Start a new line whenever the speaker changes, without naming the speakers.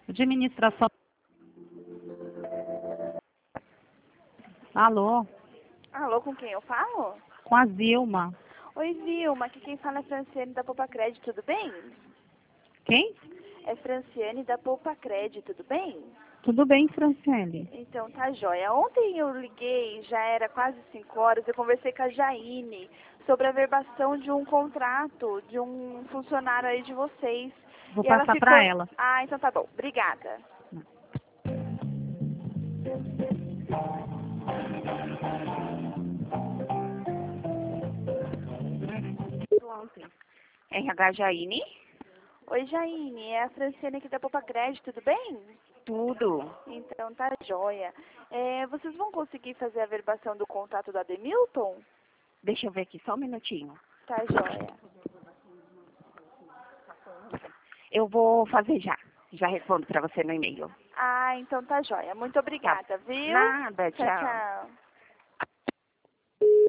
Administração. Alô,
Alô, com quem eu falo?
com a Zilma.
Oi, Vilma, aqui quem fala é Franciane da Poupa Crédito, tudo bem?
Quem?
É Franciane da Poupa Crédito, tudo bem?
Tudo bem, Franciele?
Então, tá joia. Ontem eu liguei, já era quase 5 horas, eu conversei com a Jaine sobre a verbação de um contrato de um funcionário aí de vocês.
Vou
E ela
passar
ficou...
para ela.
Ah, então tá bom. Obrigada.
RH Jaine?
Oi, Jaine, é a Franciane aqui da Poupa Crédito, tudo bem?
Tudo.
Então, tá joia. Vocês vão conseguir fazer a verbação do contrato do Ademilton?
Deixa eu ver aqui, só um minutinho.
Tá joia.
Eu vou fazer já. Já respondo para você no e-mail.
Ah, então tá joia. Muito obrigada, viu?
Nada,
Tchau,
tchau.
tchau.